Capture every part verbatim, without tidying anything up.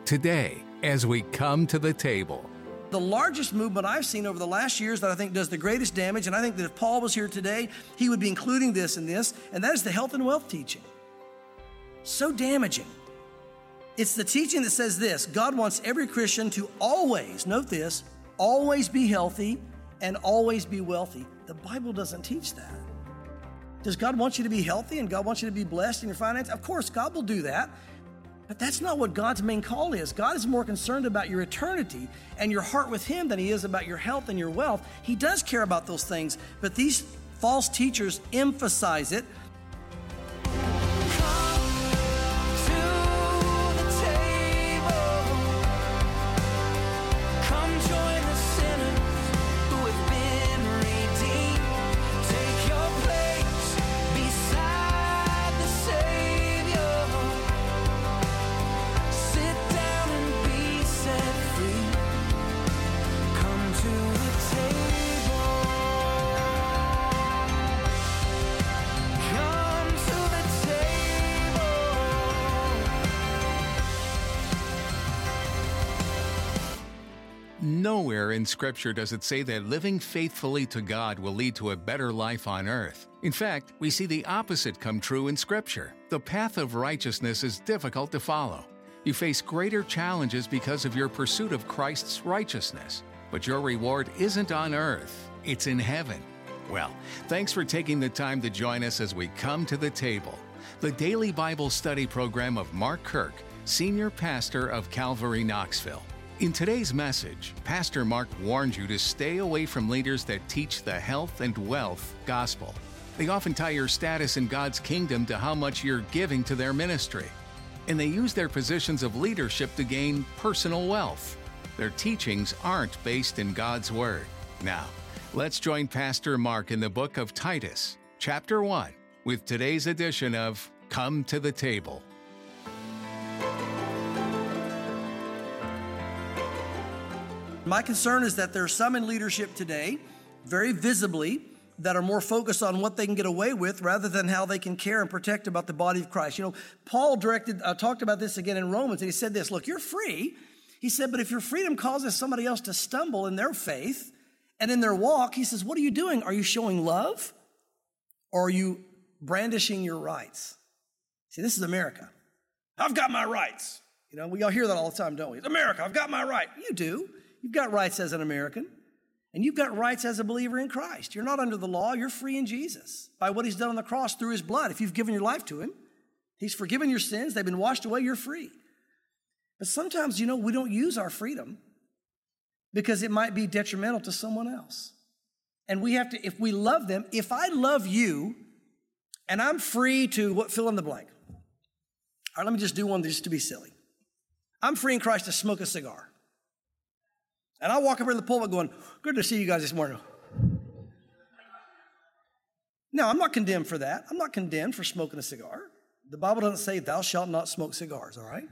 today as we come to the table. The largest movement I've seen over the last years that I think does the greatest damage, and I think that if Paul was here today, he would be including this in this, and that is the health and wealth teaching. So damaging. It's the teaching that says this: God wants every Christian to always, note this, always be healthy and always be wealthy. The Bible doesn't teach that. Does God want you to be healthy and God wants you to be blessed in your finances? Of course, God will do that. But that's not what God's main call is. God is more concerned about your eternity and your heart with Him than He is about your health and your wealth. He does care about those things, but these false teachers emphasize it. Nowhere in Scripture does it say that living faithfully to God will lead to a better life on earth. In fact, we see the opposite come true in Scripture. The path of righteousness is difficult to follow. You face greater challenges because of your pursuit of Christ's righteousness. But your reward isn't on earth, it's in heaven. Well, thanks for taking the time to join us as we come to the table. The daily Bible study program of Mark Kirk, Senior Pastor of Calvary Knoxville. In today's message, Pastor Mark warned you to stay away from leaders that teach the health and wealth gospel. They often tie your status in God's kingdom to how much you're giving to their ministry. And they use their positions of leadership to gain personal wealth. Their teachings aren't based in God's Word. Now, let's join Pastor Mark in the book of Titus, chapter one, with today's edition of Come to the Table. My concern is that there are some in leadership today, very visibly, that are more focused on what they can get away with rather than how they can care and protect about the body of Christ. You know, Paul directed, uh, talked about this again in Romans, and he said this: look, you're free. He said, but if your freedom causes somebody else to stumble in their faith and in their walk, he says, what are you doing? Are you showing love or are you brandishing your rights? See, this is America. I've got my rights. You know, we all hear that all the time, don't we? It's America, I've got my right. You do. You've got rights as an American, and you've got rights as a believer in Christ. You're not under the law. You're free in Jesus by what He's done on the cross through His blood. If you've given your life to Him, He's forgiven your sins. They've been washed away. You're free. But sometimes, you know, we don't use our freedom because it might be detrimental to someone else. And we have to, if we love them, if I love you and I'm free to what, fill in the blank. All right, let me just do one just to be silly. I'm free in Christ to smoke a cigar. And I walk over in the pulpit going, good to see you guys this morning. Now, I'm not condemned for that. I'm not condemned for smoking a cigar. The Bible doesn't say thou shalt not smoke cigars, all right?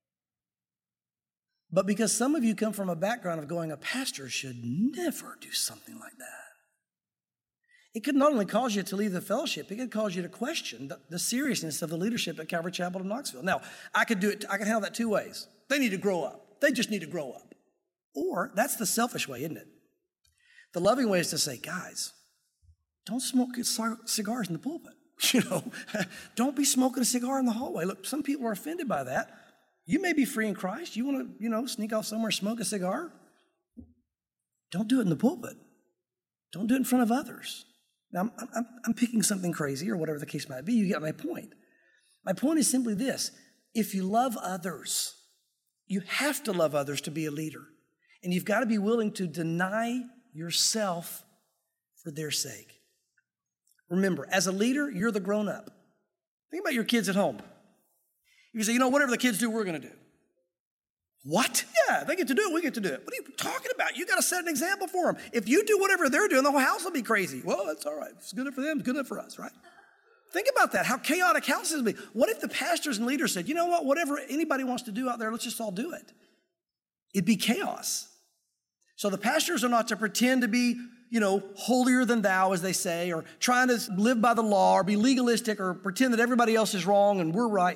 But because some of you come from a background of going, a pastor should never do something like that. It could not only cause you to leave the fellowship, it could cause you to question the, the seriousness of the leadership at Calvary Chapel of Knoxville. Now, I could do it, I can handle that two ways. They need to grow up. They just need to grow up. Or that's the selfish way, isn't it? The loving way is to say, guys, don't smoke cigars in the pulpit. You know, don't be smoking a cigar in the hallway. Look, some people are offended by that. You may be free in Christ. You want to, you know, sneak off somewhere, smoke a cigar. Don't do it in the pulpit. Don't do it in front of others. Now, I'm, I'm, I'm picking something crazy or whatever the case might be. You get my point. My point is simply this. If you love others, you have to love others to be a leader. And you've got to be willing to deny yourself for their sake. Remember, as a leader, you're the grown-up. Think about your kids at home. You say, you know, whatever the kids do, we're going to do. What? Yeah, they get to do it, we get to do it. What are you talking about? You got to set an example for them. If you do whatever they're doing, the whole house will be crazy. Well, that's all right. It's good for them, it's good for us, right? Think about that, how chaotic houses will be. What if the pastors and leaders said, you know what, whatever anybody wants to do out there, let's just all do it. It'd be chaos. So the pastors are not to pretend to be, you know, holier than thou, as they say, or trying to live by the law or be legalistic or pretend that everybody else is wrong and we're right.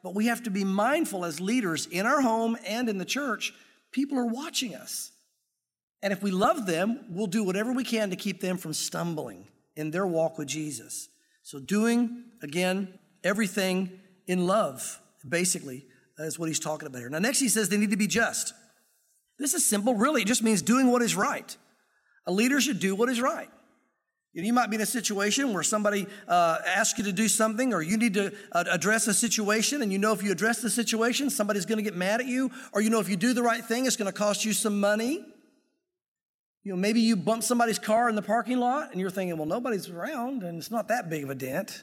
But we have to be mindful as leaders in our home and in the church, people are watching us. And if we love them, we'll do whatever we can to keep them from stumbling in their walk with Jesus. So doing, again, everything in love, basically, is what he's talking about here. Now, next he says they need to be just. This is simple, really. It just means doing what is right. A leader should do what is right. You might be in a situation where somebody uh, asks you to do something, or you need to uh, address a situation, and you know if you address the situation, somebody's going to get mad at you, or you know if you do the right thing, it's going to cost you some money. You know, maybe you bump somebody's car in the parking lot, and you're thinking, well, nobody's around, and it's not that big of a dent,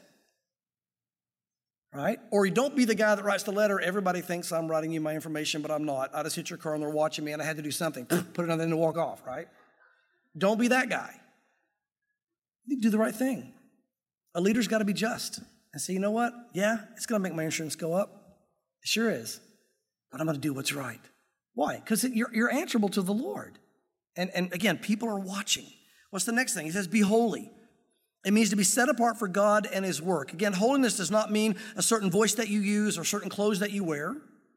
right? Or you don't be the guy that writes the letter, everybody thinks I'm writing you my information, but I'm not. I just hit your car, and they're watching me, and I had to do something. Put it on, then to walk off, right? Don't be that guy. You do the right thing. A leader's got to be just and say, you know what? Yeah, it's going to make my insurance go up. It sure is. But I'm going to do what's right. Why? Because you're, you're answerable to the Lord. And, and again, people are watching. What's the next thing? He says, be holy. It means to be set apart for God and his work. Again, holiness does not mean a certain voice that you use or certain clothes that you wear.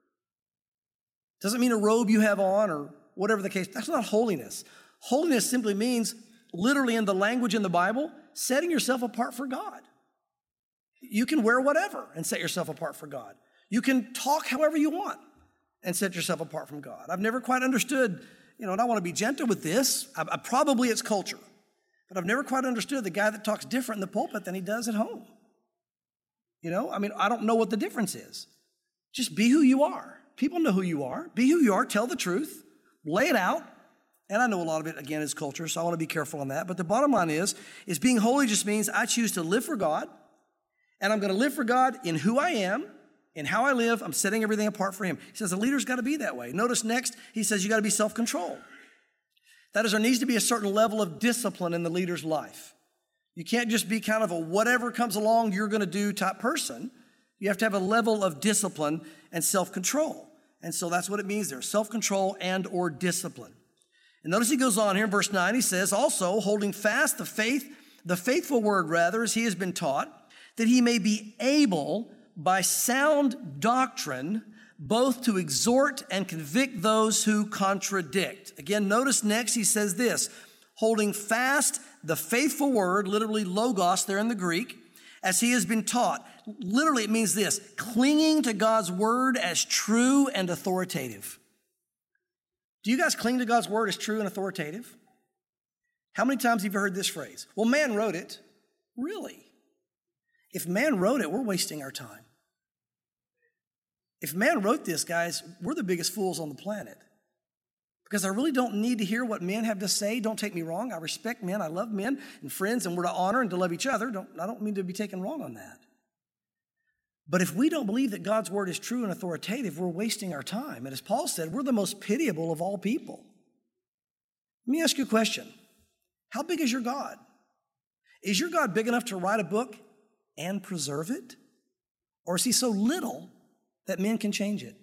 It doesn't mean a robe you have on or whatever the case. That's not holiness. Holiness simply means, literally in the language in the Bible, setting yourself apart for God. You can wear whatever and set yourself apart for God. You can talk however you want and set yourself apart from God. I've never quite understood, you know, and I want to be gentle with this. I, I, probably it's culture. But I've never quite understood the guy that talks different in the pulpit than he does at home. You know, I mean, I don't know what the difference is. Just be who you are. People know who you are. Be who you are. Tell the truth. Lay it out. And I know a lot of it, again, is culture, so I want to be careful on that. But the bottom line is, is being holy just means I choose to live for God, and I'm going to live for God in who I am, in how I live. I'm setting everything apart for him. He says a leader's got to be that way. Notice next, he says you got to be self-controlled. That is, there needs to be a certain level of discipline in the leader's life. You can't just be kind of a whatever comes along you're going to do type person. You have to have a level of discipline and self-control. And so that's what it means there, self-control and or discipline. And notice he goes on here in verse nine, he says, also holding fast the faith, the faithful word rather, as he has been taught, that he may be able by sound doctrine both to exhort and convict those who contradict. Again, notice next he says this, holding fast the faithful word, literally logos there in the Greek, as he has been taught. Literally it means this, clinging to God's word as true and authoritative. Do you guys cling to God's word as true and authoritative? How many times have you heard this phrase? Well, man wrote it. Really? If man wrote it, we're wasting our time. If man wrote this, guys, we're the biggest fools on the planet. Because I really don't need to hear what men have to say. Don't take me wrong. I respect men. I love men and friends, and we're to honor and to love each other. Don't, I don't mean to be taken wrong on that. But if we don't believe that God's word is true and authoritative, we're wasting our time. And as Paul said, we're the most pitiable of all people. Let me ask you a question. How big is your God? Is your God big enough to write a book and preserve it? Or is he so little that men can change it?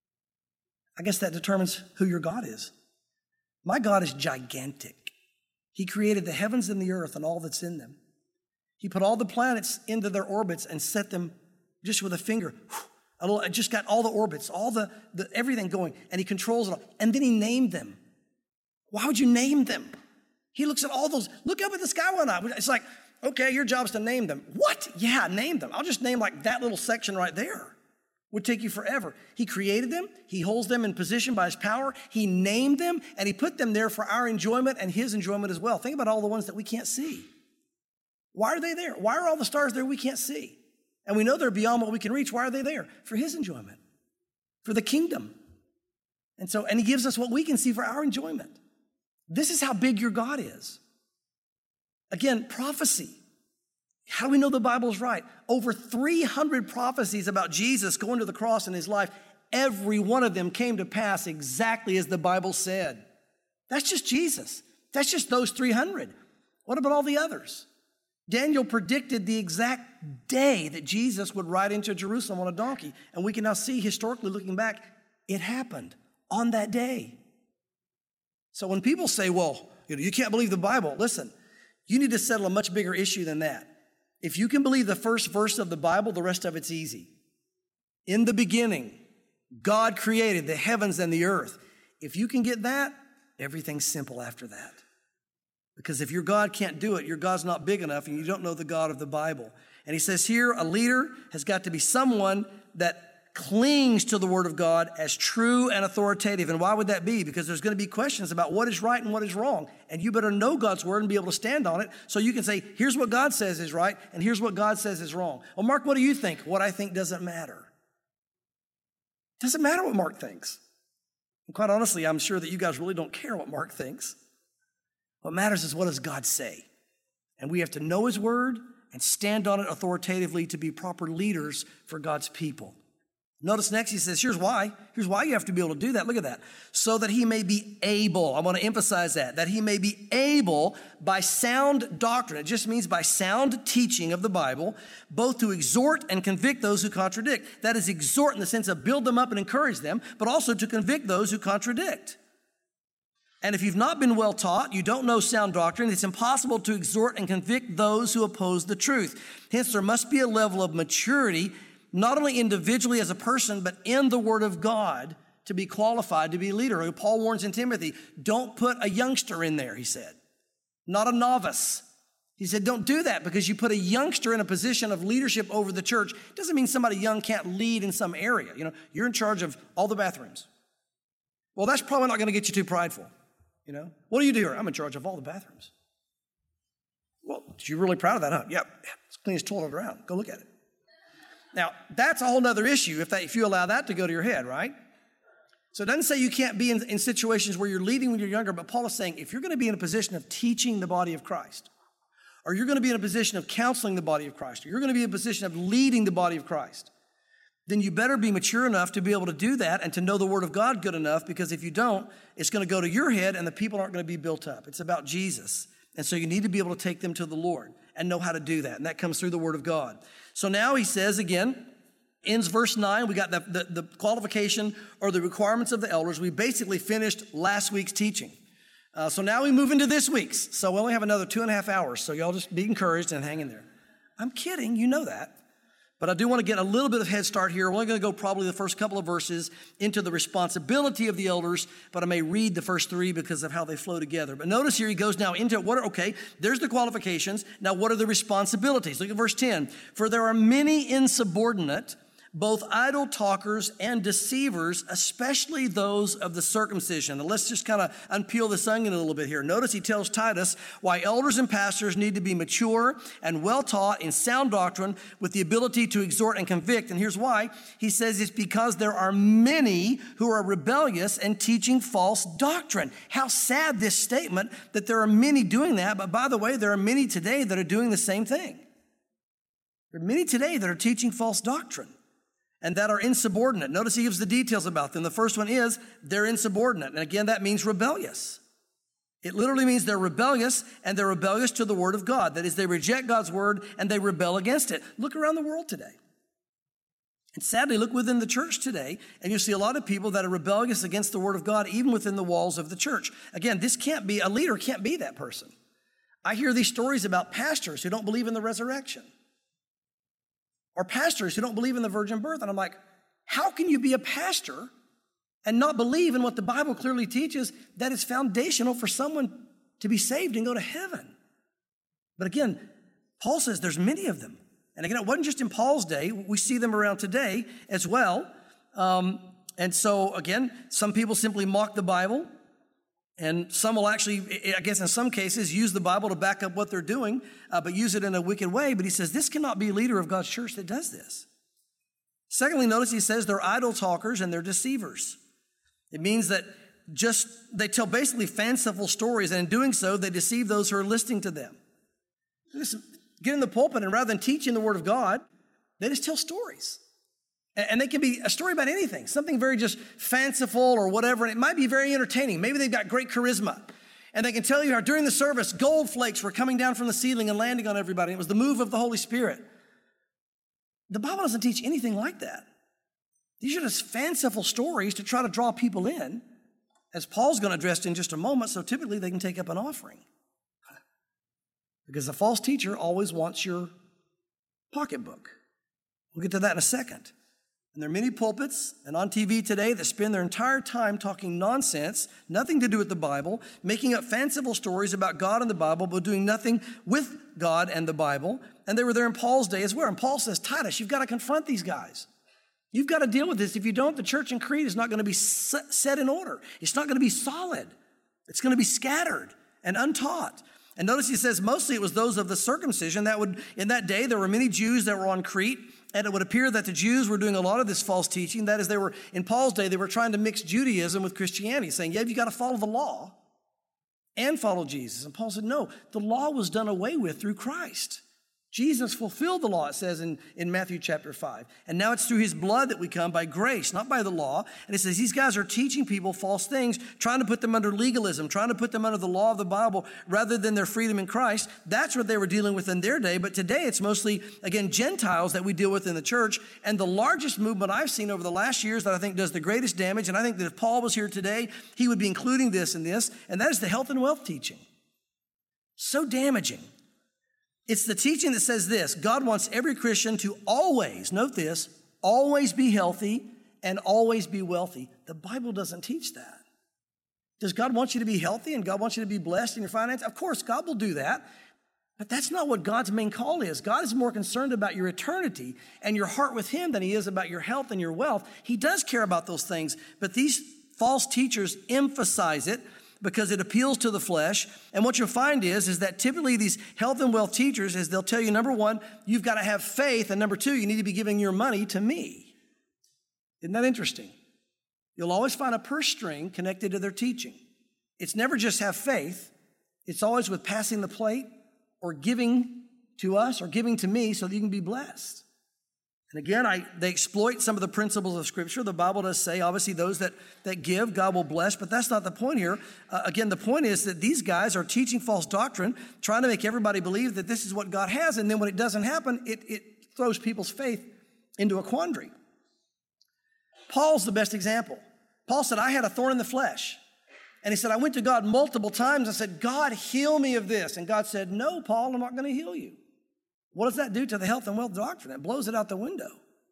I guess that determines who your God is. My God is gigantic. He created the heavens and the earth and all that's in them. He put all the planets into their orbits and set them just with a finger. A little, just got all the orbits, all the, the everything going, and he controls it all. And then he named them. Why would you name them? He looks at all those. Look up at the sky one night. It's like, okay, your job is to name them. What? Yeah, name them. I'll just name like that little section right there. Would take you forever. He created them. He holds them in position by his power. He named them, and he put them there for our enjoyment and his enjoyment as well. Think about all the ones that we can't see. Why are they there? Why are all the stars there we can't see? And we know they're beyond what we can reach. Why are they there? For his enjoyment, for the kingdom. And so, and he gives us what we can see for our enjoyment. This is how big your God is. Again, prophecy. How do we know the Bible's right? Over three hundred prophecies about Jesus going to the cross in his life. Every one of them came to pass exactly as the Bible said. That's just Jesus. That's just those three hundred. What about all the others? Daniel predicted the exact day that Jesus would ride into Jerusalem on a donkey. And we can now see, historically looking back, it happened on that day. So when people say, well, you know, you can't believe the Bible, listen, you need to settle a much bigger issue than that. If you can believe the first verse of the Bible, the rest of it's easy. In the beginning, God created the heavens and the earth. If you can get that, everything's simple after that. Because if your God can't do it, your God's not big enough and you don't know the God of the Bible. And he says here, a leader has got to be someone that clings to the Word of God as true and authoritative. And why would that be? Because there's going to be questions about what is right and what is wrong. And you better know God's Word and be able to stand on it so you can say, here's what God says is right and here's what God says is wrong. Well, Mark, what do you think? What I think doesn't matter. Doesn't matter what Mark thinks. And quite honestly, I'm sure that you guys really don't care what Mark thinks. What matters is what does God say? And we have to know His Word and stand on it authoritatively to be proper leaders for God's people. Notice next he says, here's why. Here's why you have to be able to do that. Look at that. So that he may be able. I want to emphasize that. That he may be able by sound doctrine. It just means by sound teaching of the Bible, both to exhort and convict those who contradict. That is, exhort in the sense of build them up and encourage them, but also to convict those who contradict. And if you've not been well taught, you don't know sound doctrine, it's impossible to exhort and convict those who oppose the truth. Hence, there must be a level of maturity, not only individually as a person, but in the Word of God to be qualified to be a leader. Paul warns in Timothy, don't put a youngster in there, he said, not a novice. He said, don't do that because you put a youngster in a position of leadership over the church. It doesn't mean somebody young can't lead in some area. You know, you're in charge of all the bathrooms. Well, that's probably not going to get you too prideful. You know, what do you do here? I'm in charge of all the bathrooms. Well, you're really proud of that, huh? Yep, it's the cleanest toilet around. Go look at it. Now, that's a whole other issue if, that, if you allow that to go to your head, right? So it doesn't say you can't be in, in situations where you're leading when you're younger, but Paul is saying if you're going to be in a position of teaching the body of Christ, or you're going to be in a position of counseling the body of Christ, or you're going to be in a position of leading the body of Christ, then you better be mature enough to be able to do that and to know the Word of God good enough, because if you don't, it's going to go to your head and the people aren't going to be built up. It's about Jesus. And so you need to be able to take them to the Lord and know how to do that. And that comes through the Word of God. So now he says again, ends verse nine, we got the, the, the qualification or the requirements of the elders. We basically finished last week's teaching. Uh, so now we move into this week's. So we only have another two and a half hours. So y'all just be encouraged and hang in there. I'm kidding, you know that. But I do want to get a little bit of head start here. We're only going to go probably the first couple of verses into the responsibility of the elders, but I may read the first three because of how they flow together. But notice here he goes now into what are, okay, there's the qualifications. Now what are the responsibilities? Look at verse ten. For there are many insubordinate, both idle talkers and deceivers, especially those of the circumcision. Now let's just kind of unpeel this onion a little bit here. Notice he tells Titus why elders and pastors need to be mature and well taught in sound doctrine with the ability to exhort and convict. And here's why. He says it's because there are many who are rebellious and teaching false doctrine. How sad this statement that there are many doing that. But by the way, there are many today that are doing the same thing. There are many today that are teaching false doctrine and that are insubordinate. Notice he gives the details about them. The first one is they're insubordinate. And again, that means rebellious. It literally means they're rebellious, and they're rebellious to the Word of God. That is, they reject God's Word and they rebel against it. Look around the world today. And sadly, look within the church today, and you'll see a lot of people that are rebellious against the Word of God, even within the walls of the church. Again, this can't be, a leader can't be that person. I hear these stories about pastors who don't believe in the resurrection, or pastors who don't believe in the virgin birth. And I'm like, how can you be a pastor and not believe in what the Bible clearly teaches, that is foundational for someone to be saved and go to heaven? But again, Paul says there's many of them. And again, it wasn't just in Paul's day. We see them around today as well. Um, and so again, some people simply mock the Bible. And some will actually, I guess in some cases, use the Bible to back up what they're doing, uh, but use it in a wicked way. But he says this cannot be a leader of God's church that does this. Secondly, notice he says they're idle talkers and they're deceivers. It means that just they tell basically fanciful stories, and in doing so, they deceive those who are listening to them. Listen, get in the pulpit, and rather than teaching the Word of God, they just tell stories. And they can be a story about anything, something very just fanciful or whatever. And it might be very entertaining. Maybe they've got great charisma. And they can tell you how during the service, gold flakes were coming down from the ceiling and landing on everybody. It was the move of the Holy Spirit. The Bible doesn't teach anything like that. These are just fanciful stories to try to draw people in, as Paul's going to address in just a moment, so typically they can take up an offering. Because a false teacher always wants your pocketbook. We'll get to that in a second. And there are many pulpits and on T V today that spend their entire time talking nonsense, nothing to do with the Bible, making up fanciful stories about God and the Bible, but doing nothing with God and the Bible. And they were there in Paul's day as well. And Paul says, Titus, you've got to confront these guys. You've got to deal with this. If you don't, the church in Crete is not going to be set in order. It's not going to be solid. It's going to be scattered and untaught. And notice he says mostly it was those of the circumcision that would, in that day, there were many Jews that were on Crete. And it would appear that the Jews were doing a lot of this false teaching. That is, they were, in Paul's day, they were trying to mix Judaism with Christianity, saying, yeah, you got to follow the law and follow Jesus. And Paul said, no, the law was done away with through Christ. Jesus fulfilled the law, it says in, in Matthew chapter five. And now it's through his blood that we come by grace, not by the law. And it says these guys are teaching people false things, trying to put them under legalism, trying to put them under the law of the Bible rather than their freedom in Christ. That's what they were dealing with in their day. But today it's mostly, again, Gentiles that we deal with in the church. And the largest movement I've seen over the last years that I think does the greatest damage, and I think that if Paul was here today, he would be including this in this, and that is the health and wealth teaching. So damaging. It's the teaching that says this: God wants every Christian to always, note this, always be healthy and always be wealthy. The Bible doesn't teach that. Does God want you to be healthy and God wants you to be blessed in your finances? Of course, God will do that. But that's not what God's main call is. God is more concerned about your eternity and your heart with him than he is about your health and your wealth. He does care about those things, but these false teachers emphasize it because it appeals to the flesh. And what you'll find is, is that typically these health and wealth teachers is they'll tell you, number one, you've got to have faith. And number two, you need to be giving your money to me. Isn't that interesting? You'll always find a purse string connected to their teaching. It's never just have faith. It's always with passing the plate or giving to us or giving to me so that you can be blessed. And again, I, they exploit some of the principles of Scripture. The Bible does say, obviously, those that, that give, God will bless, but that's not the point here. Uh, again, the point is that these guys are teaching false doctrine, trying to make everybody believe that this is what God has, and then when it doesn't happen, it, it throws people's faith into a quandary. Paul's the best example. Paul said, I had a thorn in the flesh. And he said, I went to God multiple times and said, God, heal me of this. And God said, no, Paul, I'm not going to heal you. What does that do to the health and wealth doctrine? It blows it out the window.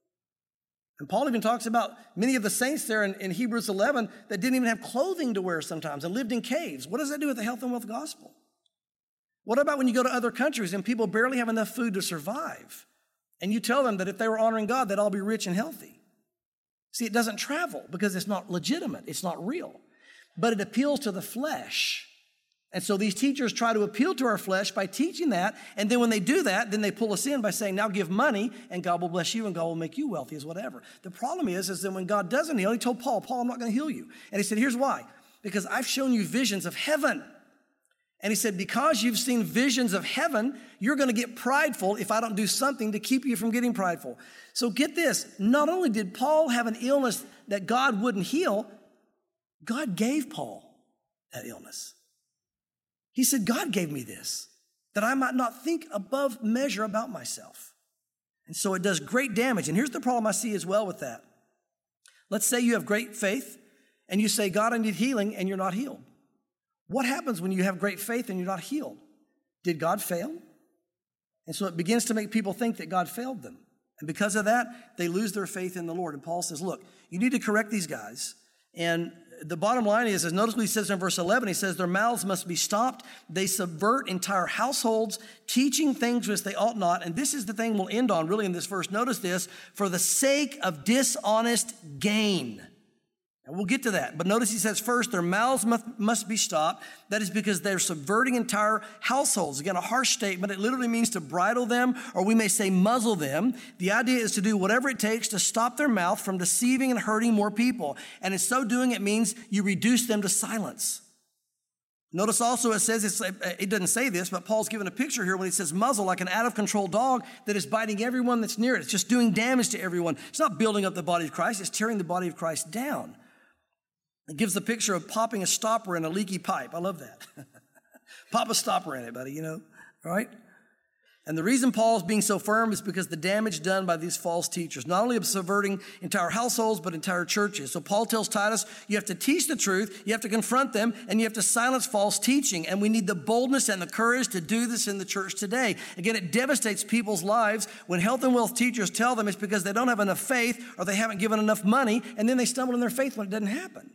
And Paul even talks about many of the saints there in, in Hebrews eleven that didn't even have clothing to wear sometimes and lived in caves. What does that do with the health and wealth gospel? What about when you go to other countries and people barely have enough food to survive? And you tell them that if they were honoring God, they'd all be rich and healthy. See, it doesn't travel because it's not legitimate. It's not real. But it appeals to the flesh. And so these teachers try to appeal to our flesh by teaching that. And then when they do that, then they pull us in by saying, now give money and God will bless you and God will make you wealthy as whatever. The problem is, is that when God doesn't heal, he told Paul, Paul, I'm not going to heal you. And he said, here's why. Because I've shown you visions of heaven. And he said, because you've seen visions of heaven, you're going to get prideful if I don't do something to keep you from getting prideful. So get this. Not only did Paul have an illness that God wouldn't heal, God gave Paul that illness. He said, God gave me this, that I might not think above measure about myself. And so it does great damage. And here's the problem I see as well with that. Let's say you have great faith and you say, God, I need healing, and you're not healed. What happens when you have great faith and you're not healed? Did God fail? And so it begins to make people think that God failed them. And because of that, they lose their faith in the Lord. And Paul says, look, you need to correct these guys. And the bottom line is, as notice what he says in verse eleven, he says, their mouths must be stopped. They subvert entire households, teaching things which they ought not. And this is the thing we'll end on really in this verse. Notice this, for the sake of dishonest gain. And we'll get to that. But notice he says first, their mouths must, must be stopped. That is because they're subverting entire households. Again, a harsh statement. It literally means to bridle them, or we may say muzzle them. The idea is to do whatever it takes to stop their mouth from deceiving and hurting more people. And in so doing, it means you reduce them to silence. Notice also it says, it's, it doesn't say this, but Paul's given a picture here when he says muzzle, like an out-of-control dog that is biting everyone that's near it. It's just doing damage to everyone. It's not building up the body of Christ. It's tearing the body of Christ down. It gives the picture of popping a stopper in a leaky pipe. I love that. Pop a stopper in it, buddy, you know, all right? And the reason Paul's being so firm is because the damage done by these false teachers, not only of subverting entire households, but entire churches. So Paul tells Titus, you have to teach the truth, you have to confront them, and you have to silence false teaching. And we need the boldness and the courage to do this in the church today. Again, it devastates people's lives when health and wealth teachers tell them it's because they don't have enough faith or they haven't given enough money, and then they stumble in their faith when it doesn't happen.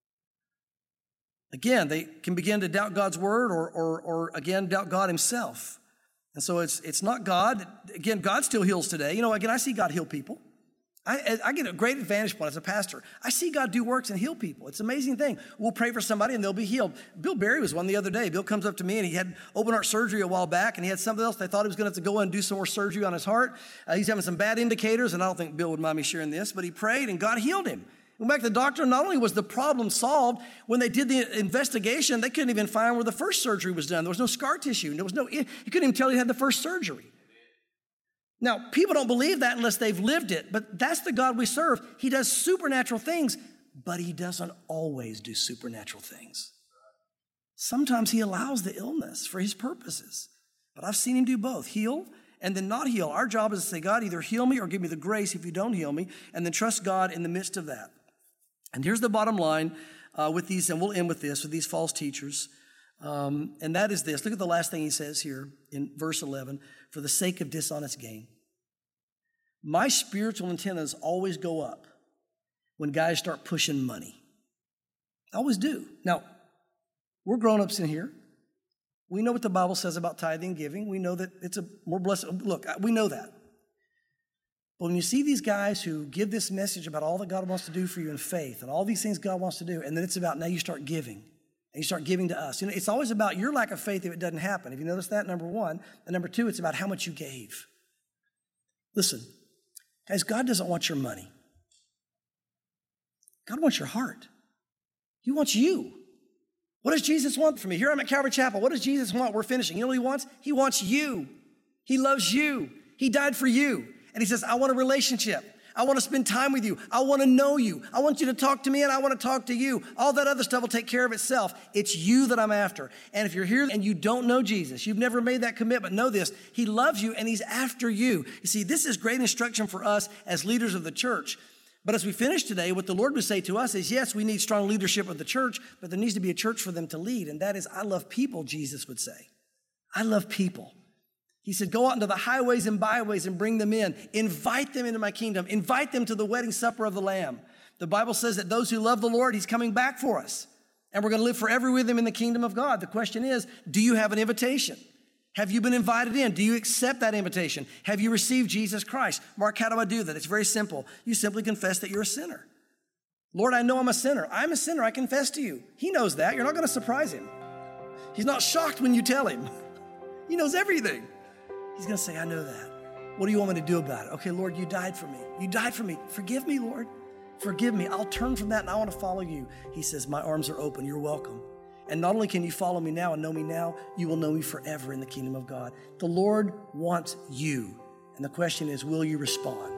Again, they can begin to doubt God's word or, or, or again, doubt God himself. And so it's it's not God. Again, God still heals today. You know, again, I see God heal people. I, I get a great advantage point as a pastor. I see God do works and heal people. It's an amazing thing. We'll pray for somebody and they'll be healed. Bill Berry was one the other day. Bill comes up to me and he had open heart surgery a while back and he had something else. They thought he was going to have to go in and do some more surgery on his heart. Uh, he's having some bad indicators, and I don't think Bill would mind me sharing this, but he prayed and God healed him. Went back to the doctor. Not only was the problem solved, when they did the investigation, they couldn't even find where the first surgery was done. There was no scar tissue. There was no, you couldn't even tell he had the first surgery. Now, people don't believe that unless they've lived it, but that's the God we serve. He does supernatural things, but he doesn't always do supernatural things. Sometimes he allows the illness for his purposes, but I've seen him do both, heal and then not heal. Our job is to say, God, either heal me or give me the grace if you don't heal me, and then trust God in the midst of that. And here's the bottom line uh, with these, and we'll end with this, with these false teachers. Um, and that is this. Look at the last thing he says here in verse eleven. For the sake of dishonest gain. My spiritual antennas always go up when guys start pushing money. I always do. Now, we're grown-ups in here. We know what the Bible says about tithing and giving. We know that it's a more blessed. Look, we know that. But when you see these guys who give this message about all that God wants to do for you in faith and all these things God wants to do, and then it's about now you start giving, and you start giving to us. You know, it's always about your lack of faith if it doesn't happen. Have you noticed that? Number one. And number two, it's about how much you gave. Listen, guys, God doesn't want your money. God wants your heart. He wants you. What does Jesus want from me? Here I'm at Calvary Chapel. What does Jesus want? We're finishing. You know what he wants? He wants you. He loves you. He died for you. And he says, I want a relationship. I want to spend time with you. I want to know you. I want you to talk to me and I want to talk to you. All that other stuff will take care of itself. It's you that I'm after. And if you're here and you don't know Jesus, you've never made that commitment, know this. He loves you and he's after you. You see, this is great instruction for us as leaders of the church. But as we finish today, what the Lord would say to us is, yes, we need strong leadership of the church, but there needs to be a church for them to lead. And that is, I love people, Jesus would say. I love people. He said, go out into the highways and byways and bring them in. Invite them into my kingdom. Invite them to the wedding supper of the Lamb. The Bible says that those who love the Lord, he's coming back for us. And we're going to live forever with him in the kingdom of God. The question is, do you have an invitation? Have you been invited in? Do you accept that invitation? Have you received Jesus Christ? Mark, how do I do that? It's very simple. You simply confess that you're a sinner. Lord, I know I'm a sinner. I'm a sinner. I confess to you. He knows that. You're not going to surprise him. He's not shocked when you tell him. He knows everything. He's going to say, I know that. What do you want me to do about it? Okay, Lord, you died for me. You died for me. Forgive me, Lord. Forgive me. I'll turn from that and I want to follow you. He says, my arms are open. You're welcome. And not only can you follow me now and know me now, you will know me forever in the kingdom of God. The Lord wants you. And the question is, will you respond?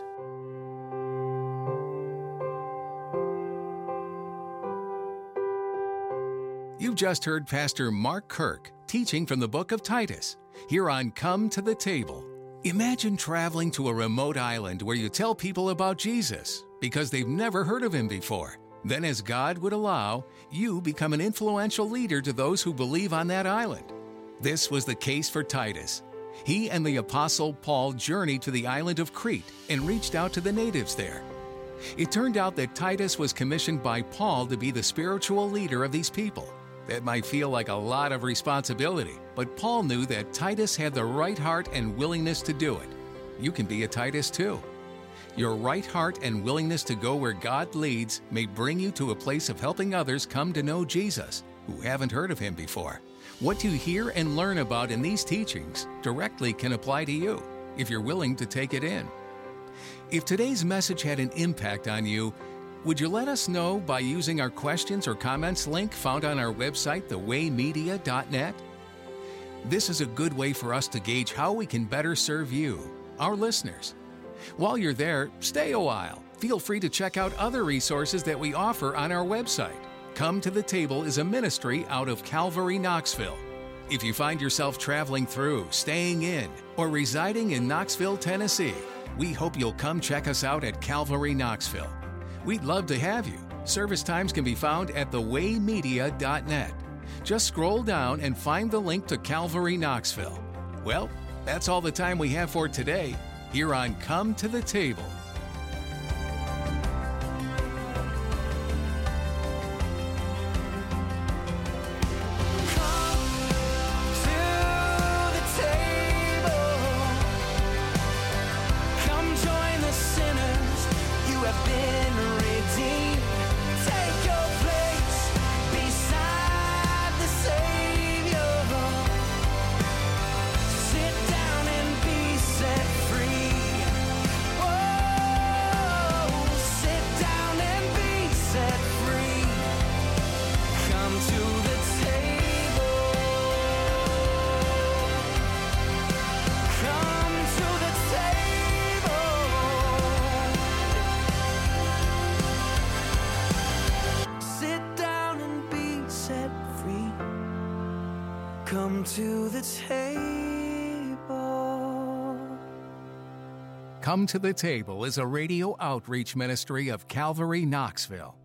You've just heard Pastor Mark Kirk teaching from the book of Titus, here on Come to the Table. Imagine traveling to a remote island where you tell people about Jesus because they've never heard of him before. Then, as God would allow, you become an influential leader to those who believe on that island. This was the case for Titus. He and the Apostle Paul journeyed to the island of Crete and reached out to the natives there. It turned out that Titus was commissioned by Paul to be the spiritual leader of these people. That might feel like a lot of responsibility, but Paul knew that Titus had the right heart and willingness to do it. You can be a Titus too. Your right heart and willingness to go where God leads may bring you to a place of helping others come to know Jesus who haven't heard of him before. What you hear and learn about in these teachings directly can apply to you if you're willing to take it in. If today's message had an impact on you, would you let us know by using our questions or comments link found on our website, the way media dot net? This is a good way for us to gauge how we can better serve you, our listeners. While you're there, stay a while. Feel free to check out other resources that we offer on our website. Come to the Table is a ministry out of Calvary, Knoxville. If you find yourself traveling through, staying in, or residing in Knoxville, Tennessee, we hope you'll come check us out at Calvary Knoxville. We'd love to have you. Service times can be found at the way media dot net. Just scroll down and find the link to Calvary Knoxville. Well, that's all the time we have for today here on Come to the Table. Come to the table. Come to the Table is a radio outreach ministry of Calvary Knoxville.